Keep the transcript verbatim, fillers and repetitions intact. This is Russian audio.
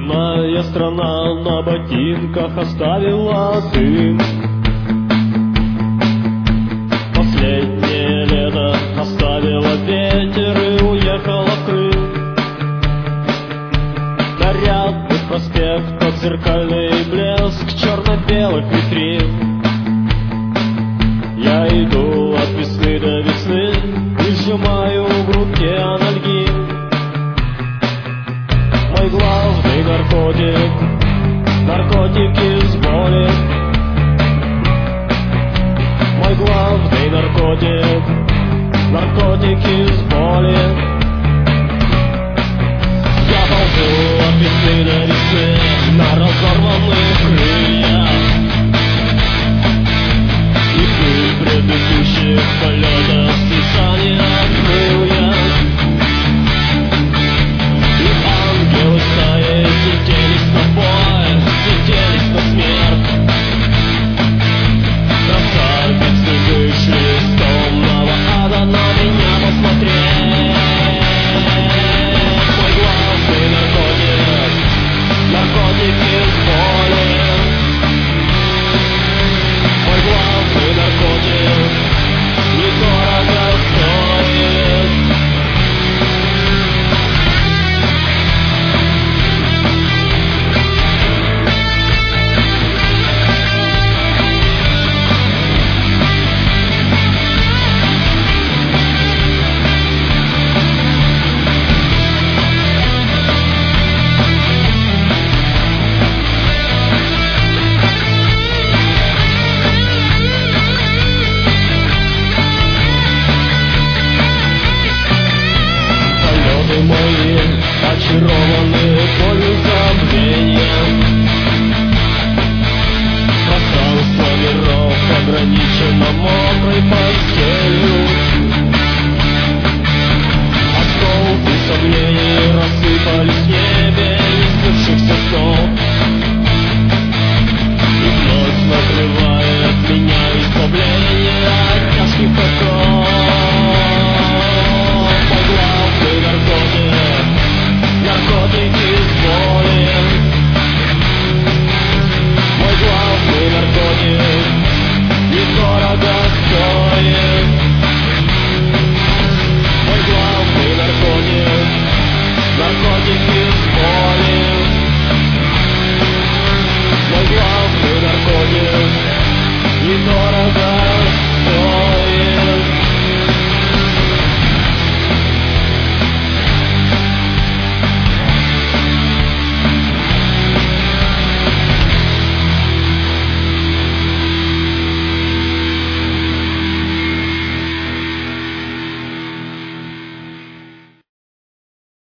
Бедная страна на ботинках оставила дым. Последнее лето оставила ветер и уехала в Крым. Нарядный проспект, под зеркальный блеск черно-белых витрин. Я иду от весны до весны и сжимаю в руке анальгин. Мой главный наркотик, наркотики с боли. Мой главный наркотик, наркотики с боли. Я ползу от весны до весны на разорванных крыльях. И при предыдущих полетах списания открыл я. И ангелы стаи слетелись на бой, слетелись на смерть. Красавицы вышли из томного ада на меня посмотреть. Мой главный наркотик, наркотики с боли. Мой главный наркотик недорого стоит. Очарованные